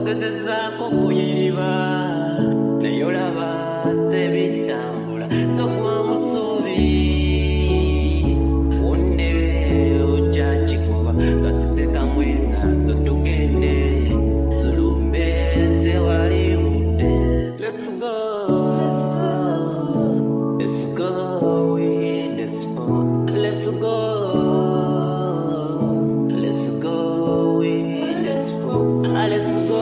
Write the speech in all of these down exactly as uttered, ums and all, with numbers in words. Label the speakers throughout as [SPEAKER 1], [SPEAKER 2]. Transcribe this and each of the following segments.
[SPEAKER 1] gezezaako kuyiriba naye olaba tebitambula togwa musubi wonne ojja kikuba gatutekamu engato tugende tulumbe tewali budde. Let's go, let's go with the sport. Let's go, let's go with the sport. Let's go,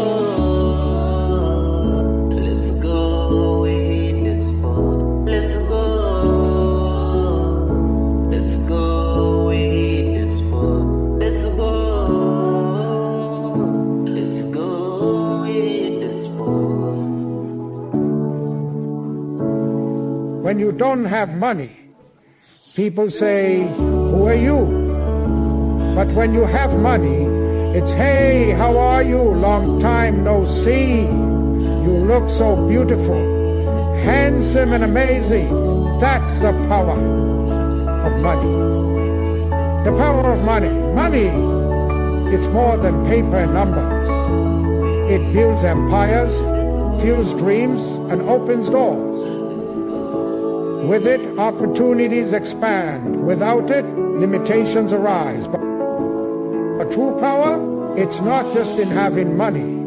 [SPEAKER 1] let's go with the sport. Let's go, let's go with the sport. Let's go, let's go with the sport.
[SPEAKER 2] When you don't have money, people say, who are you? But when you have money, it's, hey, how are you? Long time no see. You look so beautiful, handsome and amazing. That's the power of money. The power of money. Money, it's more than paper and numbers. It builds empires, fuels dreams, and opens doors. With it, opportunities expand. Without it, limitations arise. But a true power, it's not just in having money.